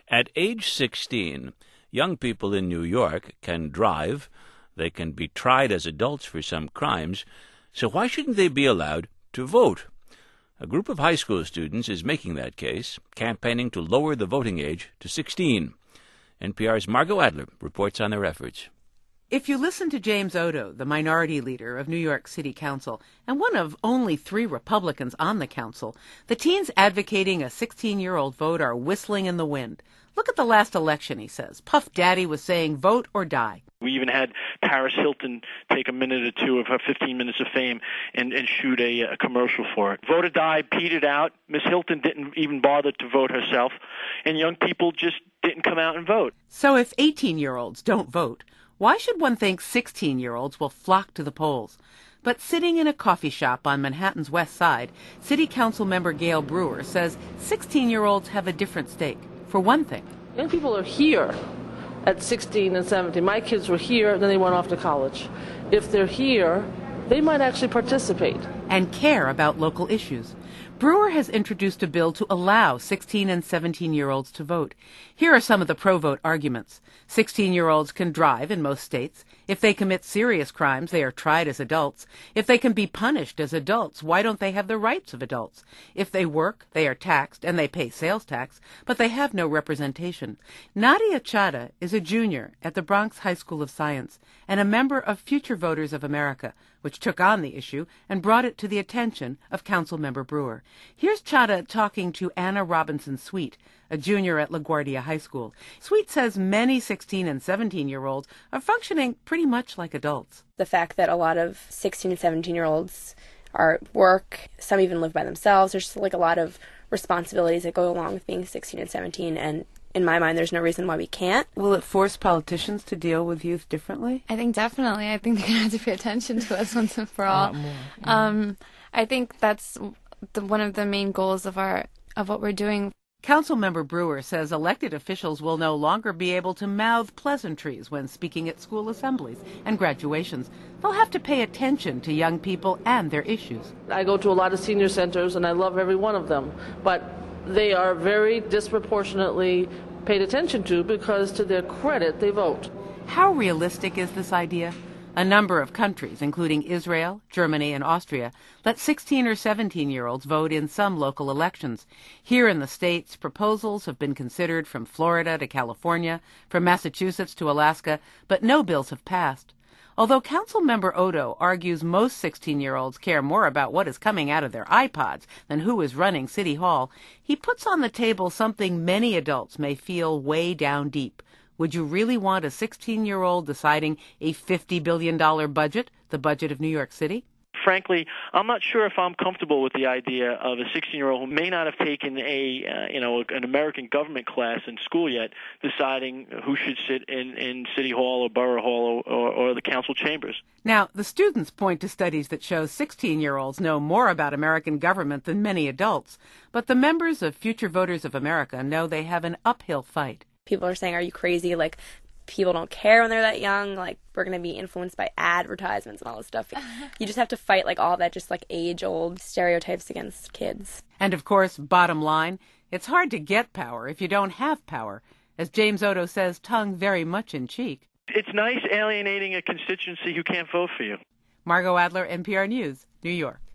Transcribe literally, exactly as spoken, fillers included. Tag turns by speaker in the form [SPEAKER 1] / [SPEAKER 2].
[SPEAKER 1] At age sixteen, young people in New York can drive, they can be tried as adults for some crimes, so why shouldn't they be allowed to vote? A group of high school students is making that case, campaigning to lower the voting age to sixteen. N P R's Margot Adler reports on their efforts.
[SPEAKER 2] If you listen to James Odo, the minority leader of New York City Council, and one of only three Republicans on the council, the teens advocating a sixteen-year-old vote are whistling in the wind. Look at the last election, he says. Puff Daddy was saying vote or die.
[SPEAKER 3] We even had Paris Hilton take a minute or two of her fifteen minutes of fame and, and shoot a, a commercial for it. Vote or die petered out. Miss Hilton didn't even bother to vote herself, and young people just didn't come out and vote.
[SPEAKER 2] So if eighteen-year-olds don't vote, why should one think sixteen-year-olds will flock to the polls? But sitting in a coffee shop on Manhattan's West Side, City Council member Gail Brewer says sixteen-year-olds have a different stake. For one thing,
[SPEAKER 4] young people are here at sixteen and seventeen. My kids were here, then they went off to college. If they're here, they might actually participate.
[SPEAKER 2] And care about local issues. Brewer has introduced a bill to allow sixteen and seventeen-year-olds to vote. Here are some of the pro-vote arguments. sixteen-year-olds can drive in most states. If they commit serious crimes, they are tried as adults. If they can be punished as adults, why don't they have the rights of adults? If they work, they are taxed, and they pay sales tax, but they have no representation. Nadia Chada is a junior at the Bronx High School of Science and a member of Future Voters of America, which took on the issue and brought it to the attention of Councilmember Brewer. Here's Chada talking to Anna Robinson-Sweet, a junior at LaGuardia High School. Sweet says many sixteen and seventeen-year-olds are functioning pretty much like adults.
[SPEAKER 5] The fact that a lot of sixteen and seventeen-year-olds are at work, some even live by themselves, there's just like a lot of responsibilities that go along with being sixteen and seventeen, and in my mind, there's no reason why we can't.
[SPEAKER 2] Will it force politicians to deal with youth differently?
[SPEAKER 6] I think definitely. I think they're going to have to pay attention to us once and for all.
[SPEAKER 2] More, yeah.
[SPEAKER 6] um, I think that's the, one of the main goals of our of what we're doing.
[SPEAKER 2] Councilmember Brewer says elected officials will no longer be able to mouth pleasantries when speaking at school assemblies and graduations. They'll have to pay attention to young people and their issues.
[SPEAKER 4] I go to a lot of senior centers, and I love every one of them, but they are very disproportionately paid attention to because, to their credit, they vote.
[SPEAKER 2] How realistic is this idea? A number of countries, including Israel, Germany, and Austria, let sixteen or seventeen-year-olds vote in some local elections. Here in the States, proposals have been considered from Florida to California, from Massachusetts to Alaska, but no bills have passed. Although Councilmember Odo argues most sixteen-year-olds care more about what is coming out of their iPods than who is running City Hall, he puts on the table something many adults may feel way down deep. Would you really want a sixteen-year-old deciding a fifty billion dollars budget, the budget of New York City?
[SPEAKER 3] Frankly, I'm not sure if I'm comfortable with the idea of a sixteen-year-old who may not have taken a, uh, you know, an American government class in school yet, deciding who should sit in, in City Hall or Borough Hall or, or, or the council chambers.
[SPEAKER 2] Now, the students point to studies that show sixteen-year-olds know more about American government than many adults, but the members of Future Voters of America know they have an uphill fight.
[SPEAKER 5] People are saying, are you crazy? Like, people don't care when they're that young. Like, we're going to be influenced by advertisements and all this stuff. You just have to fight, like, all that just, like, age-old stereotypes against kids.
[SPEAKER 2] And, of course, bottom line, it's hard to get power if you don't have power. As James Odo says, tongue very much in cheek.
[SPEAKER 3] It's nice alienating a constituency who can't vote for you.
[SPEAKER 2] Margot Adler, N P R News, New York.